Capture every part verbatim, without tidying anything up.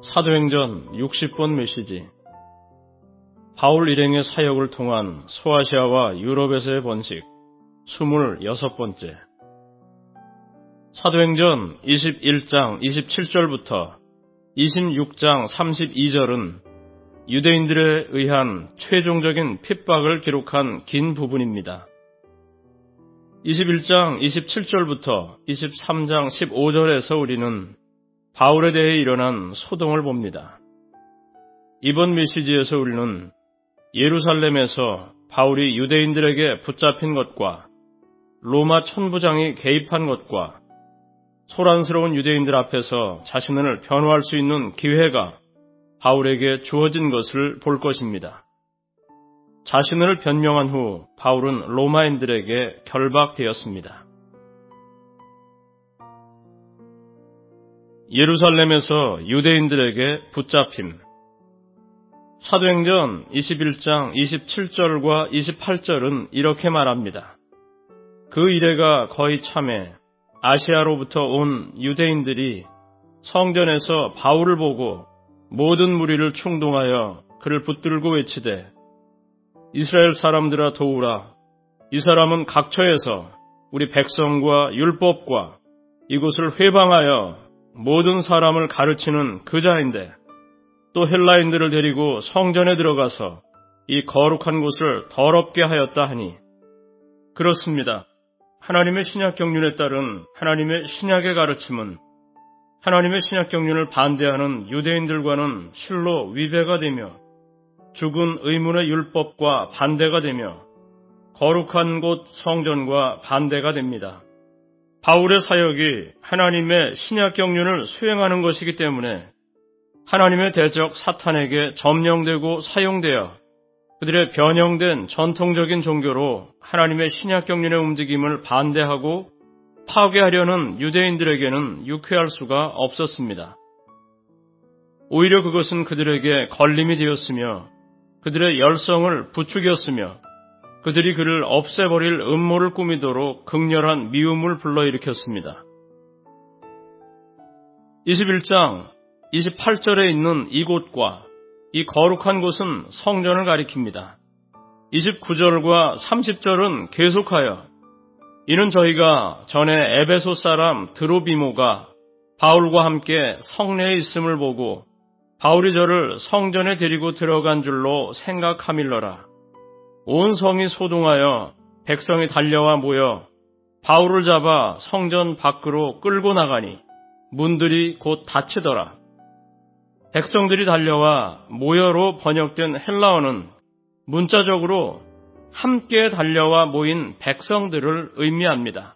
사도행전 육십 번 메시지. 바울 일행의 사역을 통한 소아시아와 유럽에서의 번식 스물여섯 번째. 사도행전 이십일 장 이십칠 절부터 이십육 장 삼십이 절은 유대인들에 의한 최종적인 핍박을 기록한 긴 부분입니다. 이십일 장 이십칠 절부터 이십삼 장 십오 절에서 우리는 바울에 대해 일어난 소동을 봅니다. 이번 메시지에서 우리는 예루살렘에서 바울이 유대인들에게 붙잡힌 것과 로마 천부장이 개입한 것과 소란스러운 유대인들 앞에서 자신을 변호할 수 있는 기회가 바울에게 주어진 것을 볼 것입니다. 자신을 변명한 후 바울은 로마인들에게 결박되었습니다. 예루살렘에서 유대인들에게 붙잡힘. 사도행전 이십일 장 이십칠 절과 이십팔 절은 이렇게 말합니다. 그 이래가 거의 참에 아시아로부터 온 유대인들이 성전에서 바울을 보고 모든 무리를 충동하여 그를 붙들고 외치되 이스라엘 사람들아 도우라. 이 사람은 각처에서 우리 백성과 율법과 이곳을 회방하여 모든 사람을 가르치는 그 자인데 또 헬라인들을 데리고 성전에 들어가서 이 거룩한 곳을 더럽게 하였다 하니 그렇습니다. 하나님의 신약 경륜에 따른 하나님의 신약의 가르침은 하나님의 신약 경륜을 반대하는 유대인들과는 실로 위배가 되며 죽은 의문의 율법과 반대가 되며 거룩한 곳 성전과 반대가 됩니다. 바울의 사역이 하나님의 신약 경륜을 수행하는 것이기 때문에 하나님의 대적 사탄에게 점령되고 사용되어 그들의 변형된 전통적인 종교로 하나님의 신약 경륜의 움직임을 반대하고 파괴하려는 유대인들에게는 유쾌할 수가 없었습니다. 오히려 그것은 그들에게 걸림이 되었으며 그들의 열성을 부추겼으며 그들이 그를 없애버릴 음모를 꾸미도록 극렬한 미움을 불러일으켰습니다. 이십일 장 이십팔 절에 있는 이곳과 이 거룩한 곳은 성전을 가리킵니다. 이십구 절과 삼십 절은 계속하여 이는 저희가 전에 에베소 사람 드로비모가 바울과 함께 성내에 있음을 보고 바울이 저를 성전에 데리고 들어간 줄로 생각함일러라. 온 성이 소동하여 백성이 달려와 모여 바울을 잡아 성전 밖으로 끌고 나가니 문들이 곧 닫히더라. 백성들이 달려와 모여로 번역된 헬라어는 문자적으로 함께 달려와 모인 백성들을 의미합니다.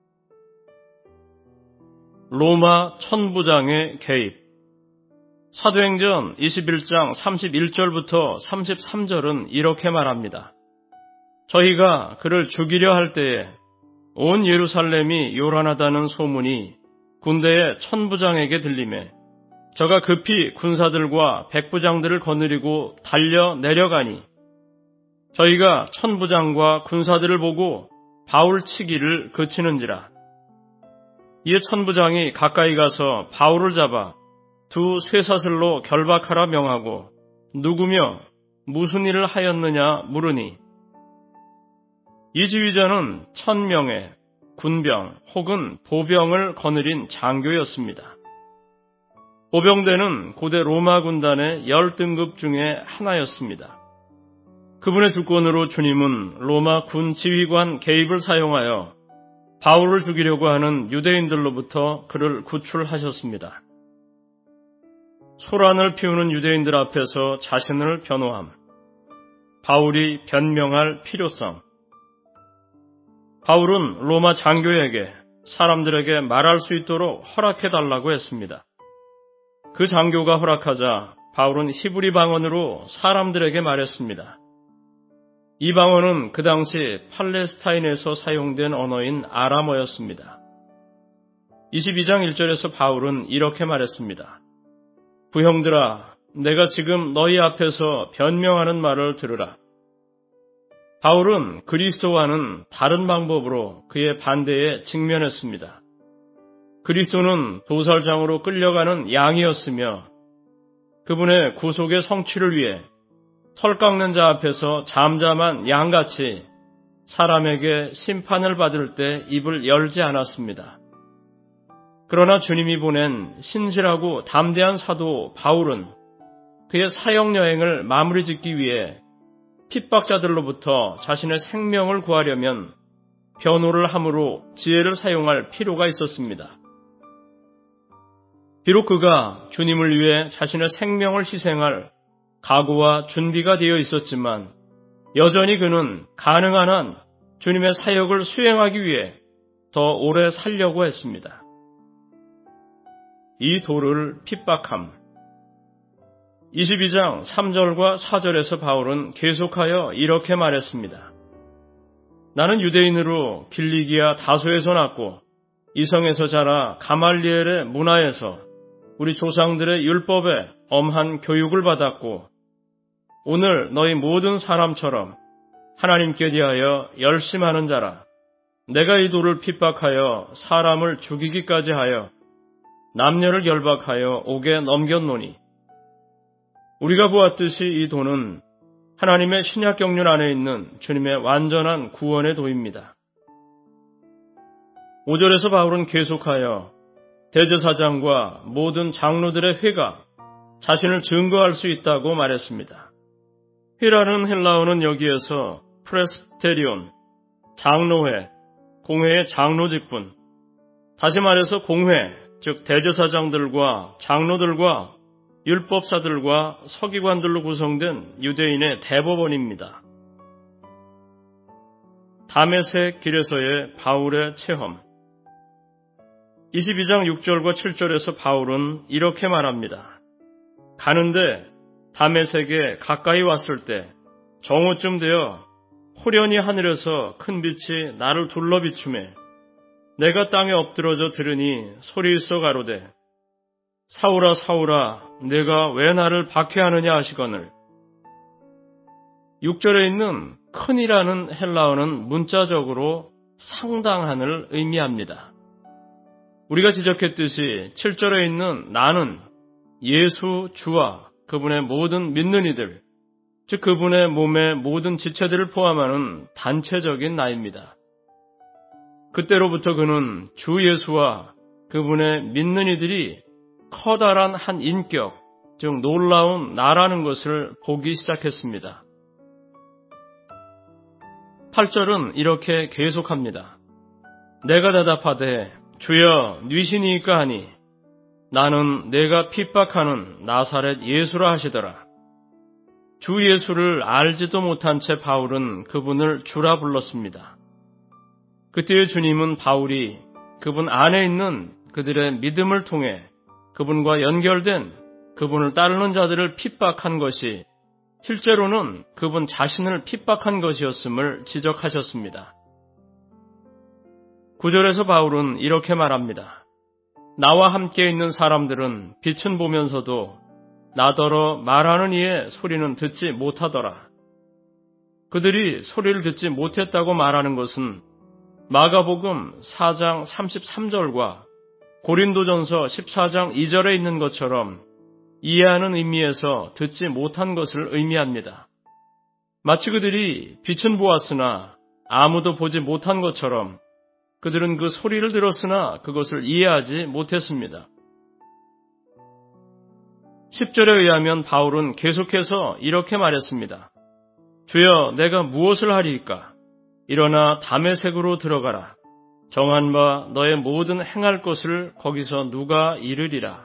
로마 천부장의 개입. 사도행전 이십일 장 삼십일 절부터 삼십삼 절은 이렇게 말합니다. 저희가 그를 죽이려 할 때에 온 예루살렘이 요란하다는 소문이 군대의 천부장에게 들리매 저가 급히 군사들과 백부장들을 거느리고 달려 내려가니 저희가 천부장과 군사들을 보고 바울 치기를 그치는지라. 이에 천부장이 가까이 가서 바울을 잡아 두 쇠사슬로 결박하라 명하고 누구며 무슨 일을 하였느냐 물으니 이 지휘자는 천명의 군병 혹은 보병을 거느린 장교였습니다. 보병대는 고대 로마 군단의 열 등급 중에 하나였습니다. 그분의 주권으로 주님은 로마 군 지휘관 개입을 사용하여 바울을 죽이려고 하는 유대인들로부터 그를 구출하셨습니다. 소란을 피우는 유대인들 앞에서 자신을 변호함. 바울이 변명할 필요성. 바울은 로마 장교에게 사람들에게 말할 수 있도록 허락해달라고 했습니다. 그 장교가 허락하자 바울은 히브리 방언으로 사람들에게 말했습니다. 이 방언은 그 당시 팔레스타인에서 사용된 언어인 아람어였습니다. 이십이 장 일 절에서 바울은 이렇게 말했습니다. 부형들아, 내가 지금 너희 앞에서 변명하는 말을 들으라. 바울은 그리스도와는 다른 방법으로 그의 반대에 직면했습니다. 그리스도는 도살장으로 끌려가는 양이었으며 그분의 구속의 성취를 위해 털 깎는 자 앞에서 잠잠한 양같이 사람에게 심판을 받을 때 입을 열지 않았습니다. 그러나 주님이 보낸 신실하고 담대한 사도 바울은 그의 사역 여행을 마무리 짓기 위해 핍박자들로부터 자신의 생명을 구하려면 변호를 함으로 지혜를 사용할 필요가 있었습니다. 비록 그가 주님을 위해 자신의 생명을 희생할 각오와 준비가 되어 있었지만 여전히 그는 가능한 한 주님의 사역을 수행하기 위해 더 오래 살려고 했습니다. 이 도를 핍박함. 이십이 장 삼 절과 사 절에서 바울은 계속하여 이렇게 말했습니다. 나는 유대인으로 길리기아 다소에서 났고 이성에서 자라 가말리엘의 문화에서 우리 조상들의 율법에 엄한 교육을 받았고 오늘 너희 모든 사람처럼 하나님께 대하여 열심하는 자라. 내가 이 도를 핍박하여 사람을 죽이기까지 하여 남녀를 결박하여 옥에 넘겼노니 우리가 보았듯이 이 도는 하나님의 신약 경륜 안에 있는 주님의 완전한 구원의 도입니다. 오 절에서 바울은 계속하여 대제사장과 모든 장로들의 회가 자신을 증거할 수 있다고 말했습니다. 회라는 헬라어는 여기에서 프레스테리온, 장로회, 공회의 장로 직분, 다시 말해서 공회, 즉 대제사장들과 장로들과 율법사들과 서기관들로 구성된 유대인의 대법원입니다. 다메섹 길에서의 바울의 체험. 이십이 장 육 절과 칠 절에서 바울은 이렇게 말합니다. 가는데 다메섹에 가까이 왔을 때 정오쯤 되어 호련히 하늘에서 큰 빛이 나를 둘러 비추매 내가 땅에 엎드러져 들으니 소리 있어 가로되 사울아 사울아 내가 왜 나를 박해하느냐 하시거늘. 육 절에 있는 큰이라는 헬라어는 문자적으로 상당한을 의미합니다. 우리가 지적했듯이 칠 절에 있는 나는 예수 주와 그분의 모든 믿는 이들, 즉 그분의 몸의 모든 지체들을 포함하는 단체적인 나입니다. 그때로부터 그는 주 예수와 그분의 믿는 이들이 커다란 한 인격, 즉 놀라운 나라는 것을 보기 시작했습니다. 팔 절은 이렇게 계속합니다. 내가 대답하되 주여 뉘시니이까 하니 나는 내가 핍박하는 나사렛 예수라 하시더라. 주 예수를 알지도 못한 채 바울은 그분을 주라 불렀습니다. 그때의 주님은 바울이 그분 안에 있는 그들의 믿음을 통해 그분과 연결된 그분을 따르는 자들을 핍박한 것이 실제로는 그분 자신을 핍박한 것이었음을 지적하셨습니다. 구 절에서 바울은 이렇게 말합니다. 나와 함께 있는 사람들은 빛은 보면서도 나더러 말하는 이의 소리는 듣지 못하더라. 그들이 소리를 듣지 못했다고 말하는 것은 마가복음 사 장 삼십삼 절과 고린도전서 십사 장 이 절에 있는 것처럼 이해하는 의미에서 듣지 못한 것을 의미합니다. 마치 그들이 빛은 보았으나 아무도 보지 못한 것처럼 그들은 그 소리를 들었으나 그것을 이해하지 못했습니다. 십 절에 의하면 바울은 계속해서 이렇게 말했습니다. 주여 내가 무엇을 하리이까? 일어나 다메섹으로 들어가라. 정한 바 너의 모든 행할 것을 거기서 누가 이르리라.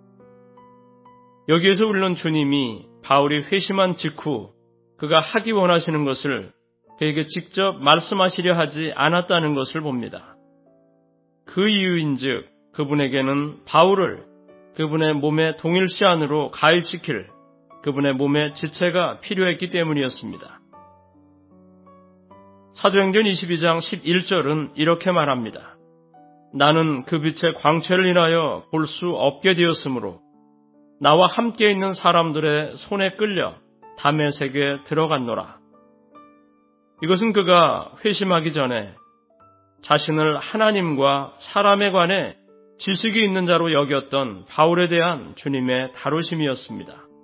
여기에서 우리는 주님이 바울이 회심한 직후 그가 하기 원하시는 것을 그에게 직접 말씀하시려 하지 않았다는 것을 봅니다. 그 이유인즉 그분에게는 바울을 그분의 몸의 동일시 안으로 가입시킬 그분의 몸의 지체가 필요했기 때문이었습니다. 사도행전 이십이 장 십일 절은 이렇게 말합니다. 나는 그 빛의 광채를 인하여 볼 수 없게 되었으므로 나와 함께 있는 사람들의 손에 끌려 다메섹에 들어갔노라. 이것은 그가 회심하기 전에 자신을 하나님과 사람에 관해 지식이 있는 자로 여겼던 바울에 대한 주님의 다루심이었습니다.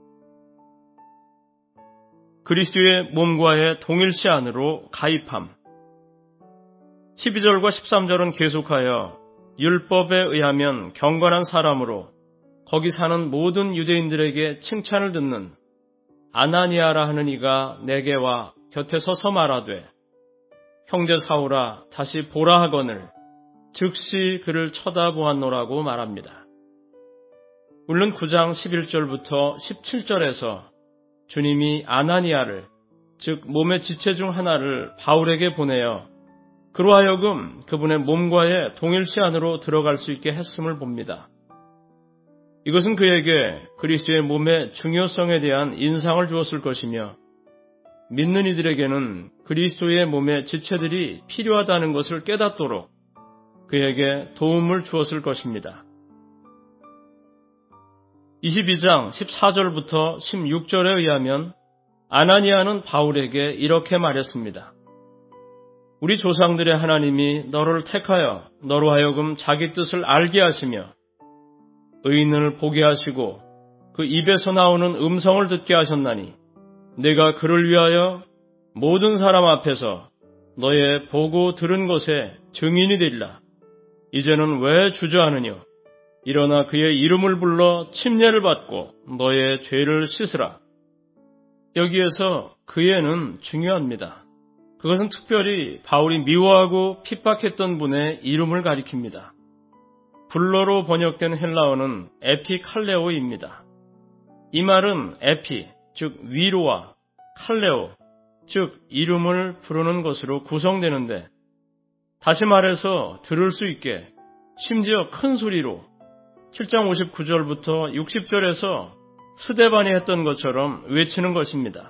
그리스도의 몸과의 동일시 안으로 가입함. 십이 절과 십삼 절은 계속하여 율법에 의하면 경건한 사람으로 거기 사는 모든 유대인들에게 칭찬을 듣는 아나니아라 하는 이가 내게 와 곁에 서서 말하되 형제 사울아 다시 보라 하거늘 즉시 그를 쳐다보았노라고 말합니다. 물론 구 장 십일 절부터 십칠 절에서 주님이 아나니아를, 즉 몸의 지체 중 하나를 바울에게 보내어 그로 하여금 그분의 몸과의 동일시 안으로 들어갈 수 있게 했음을 봅니다. 이것은 그에게 그리스도의 몸의 중요성에 대한 인상을 주었을 것이며 믿는 이들에게는 그리스도의 몸의 지체들이 필요하다는 것을 깨닫도록 그에게 도움을 주었을 것입니다. 이십이 장 십사 절부터 십육 절에 의하면 아나니아는 바울에게 이렇게 말했습니다. 우리 조상들의 하나님이 너를 택하여 너로 하여금 자기 뜻을 알게 하시며 의인을 보게 하시고 그 입에서 나오는 음성을 듣게 하셨나니 내가 그를 위하여 모든 사람 앞에서 너의 보고 들은 것에 증인이 되리라. 이제는 왜 주저하느냐? 일어나 그의 이름을 불러 침례를 받고 너의 죄를 씻으라. 여기에서 그에는 중요합니다. 그것은 특별히 바울이 미워하고 핍박했던 분의 이름을 가리킵니다. 불러로 번역된 헬라어는 에피칼레오입니다. 이 말은 에피, 즉 위로와 칼레오, 즉 이름을 부르는 것으로 구성되는데 다시 말해서 들을 수 있게 심지어 큰 소리로 칠 장 오십구 절부터 육십 절에서 스데반이 했던 것처럼 외치는 것입니다.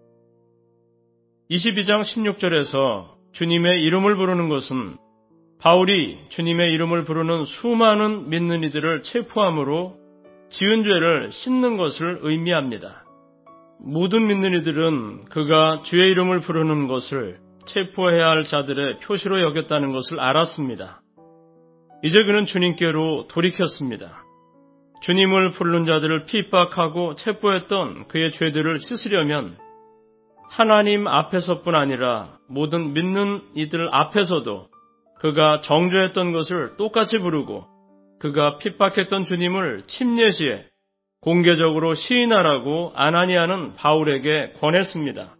이십이 장 십육 절에서 주님의 이름을 부르는 것은 바울이 주님의 이름을 부르는 수많은 믿는 이들을 체포함으로 지은 죄를 씻는 것을 의미합니다. 모든 믿는 이들은 그가 주의 이름을 부르는 것을 체포해야 할 자들의 표시로 여겼다는 것을 알았습니다. 이제 그는 주님께로 돌이켰습니다. 주님을 부르는 자들을 핍박하고 체포했던 그의 죄들을 씻으려면 하나님 앞에서뿐 아니라 모든 믿는 이들 앞에서도 그가 정죄했던 것을 똑같이 부르고 그가 핍박했던 주님을 침례시에 공개적으로 시인하라고 아나니아는 바울에게 권했습니다.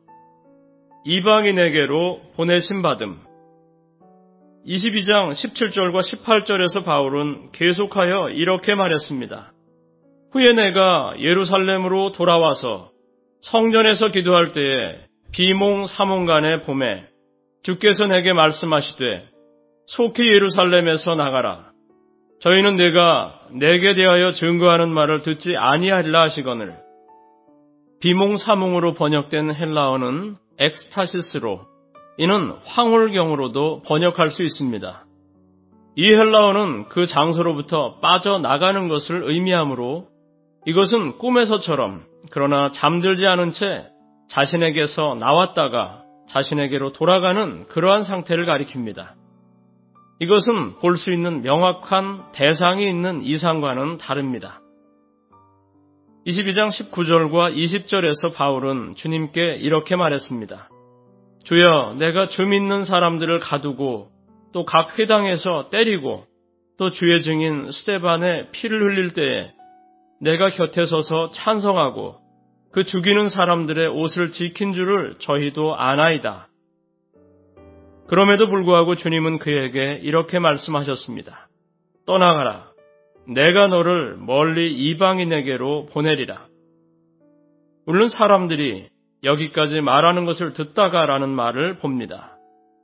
이방인에게로 보내심 받음. 이십이 장 십칠 절과 십팔 절에서 바울은 계속하여 이렇게 말했습니다. 후에 내가 예루살렘으로 돌아와서 성전에서 기도할 때에 비몽사몽간에 봄에 주께서 내게 말씀하시되 속히 예루살렘에서 나가라. 저희는 내가 내게 대하여 증거하는 말을 듣지 아니하리라 하시거늘. 비몽사몽으로 번역된 헬라어는 엑스타시스로, 이는 황홀경으로도 번역할 수 있습니다. 이 헬라어는 그 장소로부터 빠져나가는 것을 의미하므로 이것은 꿈에서처럼 그러나 잠들지 않은 채 자신에게서 나왔다가 자신에게로 돌아가는 그러한 상태를 가리킵니다. 이것은 볼 수 있는 명확한 대상이 있는 이상과는 다릅니다. 이십이 장 십구 절과 이십 절에서 바울은 주님께 이렇게 말했습니다. 주여, 내가 주 믿는 사람들을 가두고 또 각 회당에서 때리고 또 주의 증인 스데반의 피를 흘릴 때에 내가 곁에 서서 찬성하고 그 죽이는 사람들의 옷을 지킨 줄을 저희도 아나이다. 그럼에도 불구하고 주님은 그에게 이렇게 말씀하셨습니다. 떠나가라. 내가 너를 멀리 이방인에게로 보내리라. 물론 사람들이 여기까지 말하는 것을 듣다가라는 말을 봅니다.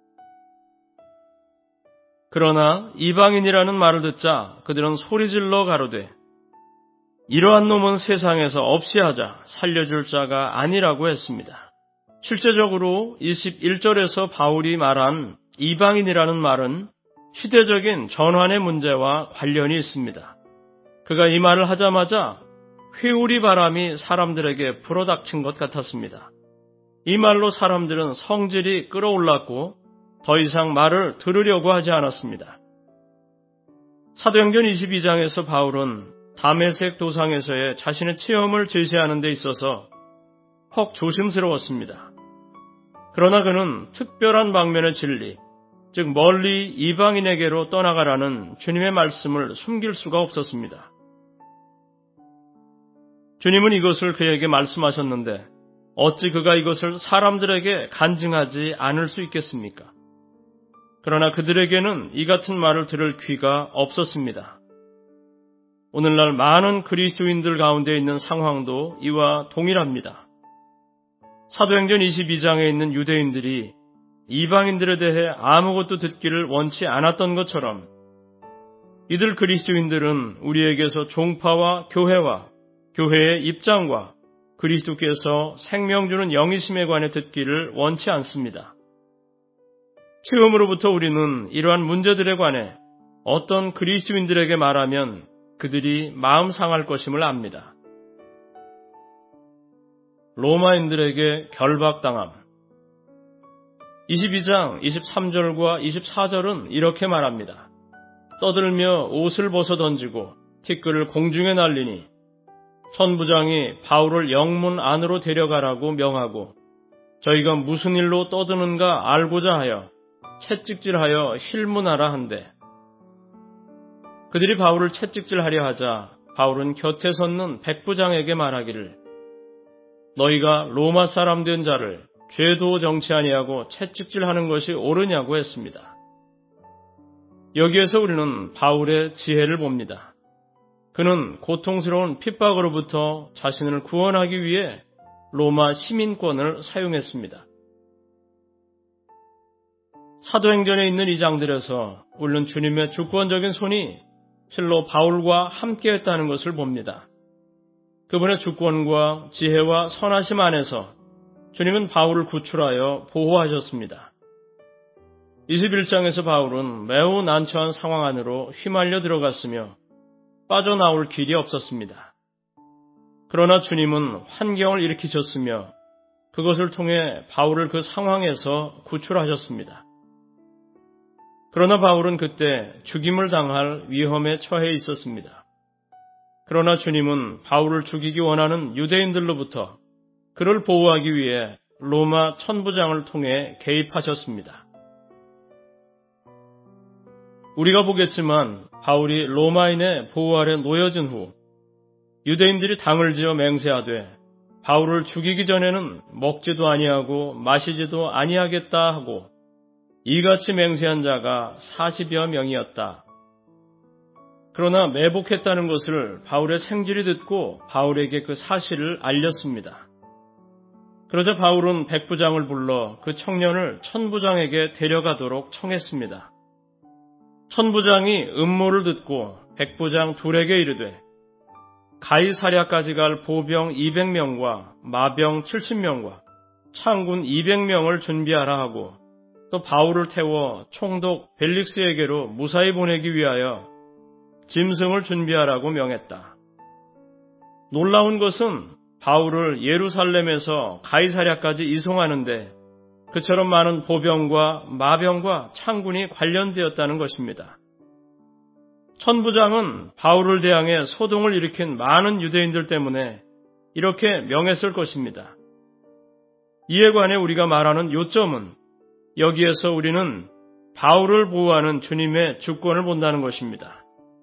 그러나 이방인이라는 말을 듣자 그들은 소리질러 가로되 이러한 놈은 세상에서 없이 하자 살려줄 자가 아니라고 했습니다. 실제적으로 이십일 절에서 바울이 말한 이방인이라는 말은 시대적인 전환의 문제와 관련이 있습니다. 그가 이 말을 하자마자 회오리 바람이 사람들에게 불어닥친 것 같았습니다. 이 말로 사람들은 성질이 끌어올랐고 더 이상 말을 들으려고 하지 않았습니다. 사도행전 이십이 장에서 바울은 다메섹 도상에서의 자신의 체험을 제시하는 데 있어서 혹 조심스러웠습니다. 그러나 그는 특별한 방면의 진리, 즉 멀리 이방인에게로 떠나가라는 주님의 말씀을 숨길 수가 없었습니다. 주님은 이것을 그에게 말씀하셨는데 어찌 그가 이것을 사람들에게 간증하지 않을 수 있겠습니까? 그러나 그들에게는 이 같은 말을 들을 귀가 없었습니다. 오늘날 많은 그리스도인들 가운데 있는 상황도 이와 동일합니다. 사도행전 이십이 장에 있는 유대인들이 이방인들에 대해 아무것도 듣기를 원치 않았던 것처럼 이들 그리스도인들은 우리에게서 종파와 교회와 교회의 입장과 그리스도께서 생명 주는 영이심에 관해 듣기를 원치 않습니다. 처음으로부터 우리는 이러한 문제들에 관해 어떤 그리스도인들에게 말하면 그들이 마음 상할 것임을 압니다. 로마인들에게 결박당함. 이십이 장 이십삼 절과 이십사 절은 이렇게 말합니다. 떠들며 옷을 벗어 던지고 티끌을 공중에 날리니 천부장이 바울을 영문 안으로 데려가라고 명하고 저희가 무슨 일로 떠드는가 알고자 하여 채찍질하여 힐문하라 한대. 그들이 바울을 채찍질하려 하자 바울은 곁에 섰는 백부장에게 말하기를 너희가 로마 사람 된 자를 죄도 정치 아니하고 채찍질하는 것이 옳으냐고 했습니다. 여기에서 우리는 바울의 지혜를 봅니다. 그는 고통스러운 핍박으로부터 자신을 구원하기 위해 로마 시민권을 사용했습니다. 사도행전에 있는 이 장들에서 우리는 주님의 주권적인 손이 실로 바울과 함께했다는 것을 봅니다. 그분의 주권과 지혜와 선하심 안에서 주님은 바울을 구출하여 보호하셨습니다. 이십일 장에서 바울은 매우 난처한 상황 안으로 휘말려 들어갔으며 빠져나올 길이 없었습니다. 그러나 주님은 환경을 일으키셨으며 그것을 통해 바울을 그 상황에서 구출하셨습니다. 그러나 바울은 그때 죽임을 당할 위험에 처해 있었습니다. 그러나 주님은 바울을 죽이기 원하는 유대인들로부터 그를 보호하기 위해 로마 천부장을 통해 개입하셨습니다. 우리가 보겠지만 바울이 로마인의 보호 아래 놓여진 후 유대인들이 당을 지어 맹세하되 바울을 죽이기 전에는 먹지도 아니하고 마시지도 아니하겠다 하고 이같이 맹세한 자가 사십여 명이었다. 그러나 매복했다는 것을 바울의 생질이 듣고 바울에게 그 사실을 알렸습니다. 그러자 바울은 백부장을 불러 그 청년을 천부장에게 데려가도록 청했습니다. 천부장이 음모를 듣고 백부장 둘에게 이르되 가이사랴까지 갈 보병 이백 명과 마병 칠십 명과 창군 이백 명을 준비하라 하고 또 바울을 태워 총독 벨릭스에게로 무사히 보내기 위하여 짐승을 준비하라고 명했다. 놀라운 것은 바울을 예루살렘에서 가이사랴까지 이송하는데 그처럼 많은 보병과 마병과 창군이 관련되었다는 것입니다. 천부장은 바울을 대항해 소동을 일으킨 많은 유대인들 때문에 이렇게 명했을 것입니다. 이에 관해 우리가 말하는 요점은 여기에서 우리는 바울을 보호하는 주님의 주권을 본다는 것입니다.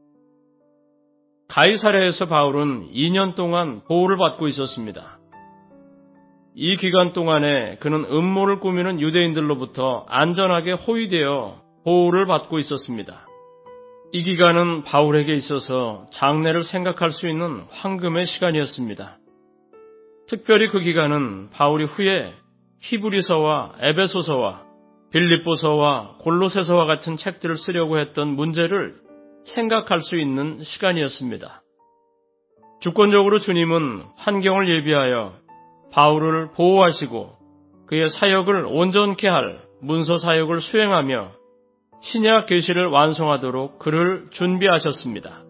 가이사랴에서 바울은 이 년 동안 보호를 받고 있었습니다. 이 기간 동안에 그는 음모를 꾸미는 유대인들로부터 안전하게 호위되어 보호를 받고 있었습니다. 이 기간은 바울에게 있어서 장래를 생각할 수 있는 황금의 시간이었습니다. 특별히 그 기간은 바울이 후에 히브리서와 에베소서와 빌립보서와 골로새서와 같은 책들을 쓰려고 했던 문제를 생각할 수 있는 시간이었습니다. 주권적으로 주님은 환경을 예비하여 바울을 보호하시고 그의 사역을 온전케 할 문서 사역을 수행하며 신약 계시를 완성하도록 그를 준비하셨습니다.